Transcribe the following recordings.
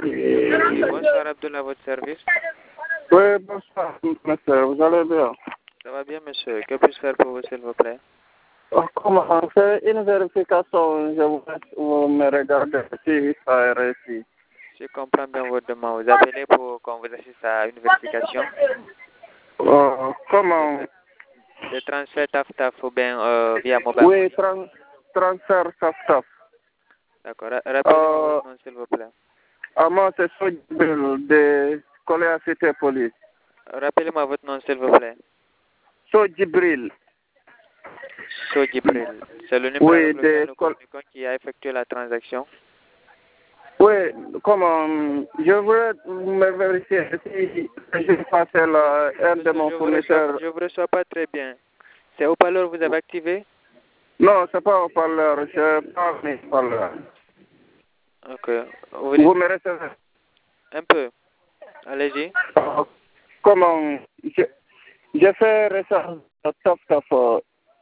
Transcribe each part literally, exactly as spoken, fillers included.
Bonsoir Abdullah, votre service. Oui, bonsoir, monsieur. Vous allez bien? Ça va bien, monsieur. Que puis-je faire pour vous, s'il vous plaît? Comment on fait une vérification? Je voudrais que vous me regardez si ça est réussi. Je comprends bien votre demande. Vous appelez pour qu'on vous assiste à une vérification? Euh, comment? Le transfert taf-taf ou bien euh, via mobile? Oui, trans transfert taf-taf. D'accord. Rappelez-moi votre nom, s'il vous plaît. À moi, c'est Sodjibril de Collège Cité Police. Rappelez-moi votre nom, s'il vous plaît. Sodjibril. Sodjibril. C'est le numéro Oui, avec lequel de nous communiquons qui a effectué la transaction? Oui, comment? Je voudrais me vérifier si j'ai passé la un de mon fournisseur. Je ne vous reçois pas très bien. C'est haut-parleur que vous avez activé? Non, c'est pas haut-parleur, je parle haut-parleur. Ok. Vous, Vous me recevez? Un peu. Allez-y. Comment? J'ai fait récemment top top.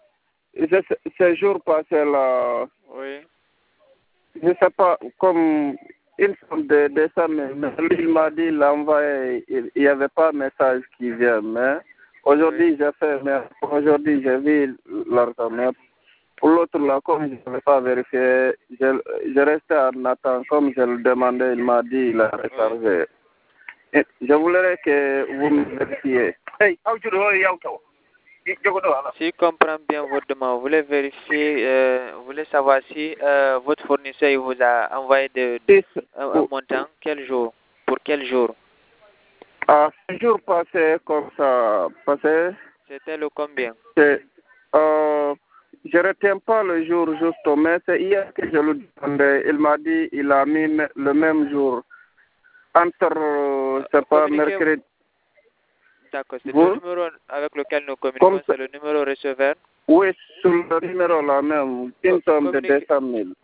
Ce jour passé là. Oui. Je ne sais pas, comme une somme de, de ça, mais, mais lui, il m'a dit, il a envoyé, il n'y avait pas de message qui vient. Mais aujourd'hui, oui. j'ai fait, mais aujourd'hui, j'ai vu l'argent. Mais pour l'autre, là, comme je n'avais pas vérifié, je, je restais en attente. Comme je le demandais, il m'a dit, il a rechargé. Oui. Je voudrais que vous me vérifiez. Hey, how do you Si je comprends bien votre demande, vous voulez vérifier, euh, vous voulez savoir si euh, votre fournisseur il vous a envoyé de, de, un, un montant, quel jour, pour quel jour? Ah, ce jour passé, comme ça, passé. C'était le combien? Euh, je ne retiens pas le jour juste, mais c'est hier que je lui demandais. Il m'a dit il a mis le même jour. Entre, euh, c'est pas mercredi. D'accord, c'est le numéro avec lequel nous communiquons, c'est le numéro receveur? Oui, sur le numéro là même, une somme de deux cent mille.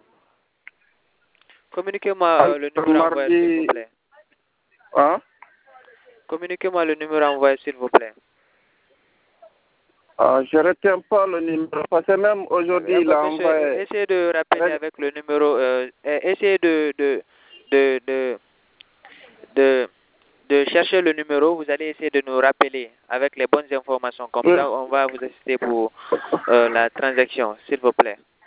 Communiquez-moi euh, le numéro envoyé, s'il vous plaît. Hein? Communiquez-moi le numéro envoyé, s'il vous plaît. Ah, je ne retiens pas le numéro, parce que même aujourd'hui, euh, il a monsieur, envoyé... Essayez de rappeler avec le numéro, euh, essayez de, de, de, de, de, de chercher le numéro, vous allez essayer de nous rappeler avec les bonnes informations. Comme oui. ça, on va vous assister pour euh, la transaction, s'il vous plaît.